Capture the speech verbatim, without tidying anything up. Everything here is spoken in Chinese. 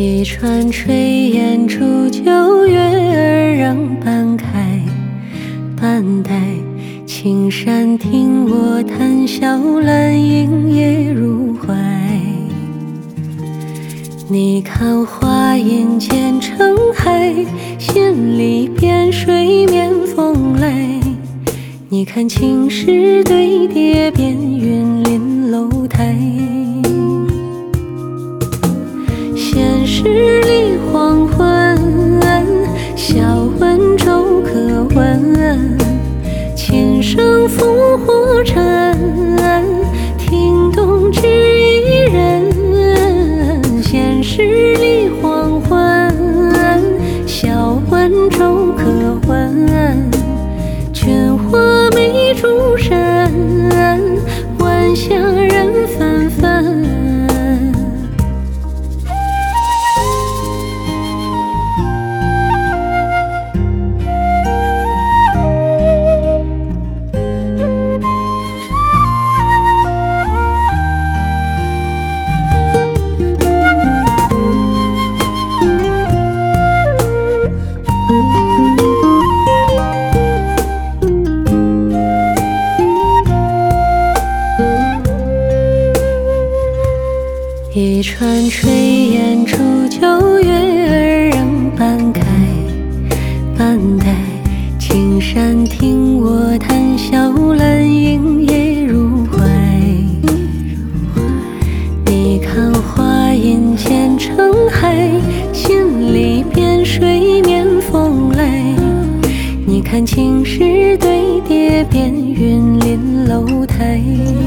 一船炊烟煮酒月儿仍半开半呆，青山听我谈笑，兰影也入怀。你看花影渐成海，心里边水面风来。你看青石堆叠边云临楼台，闲时里黄昏，笑问粥可闻，琴声烽火沉，听懂知一人。闲时里黄昏，笑问粥可闻，劝花眉主神，晚霞人纷纷。一船炊烟煮酒月儿仍半开半呆，青山听我谈笑，兰影也入怀。你看花影渐成海，心里边水面风来。你看青石堆叠边云临楼台。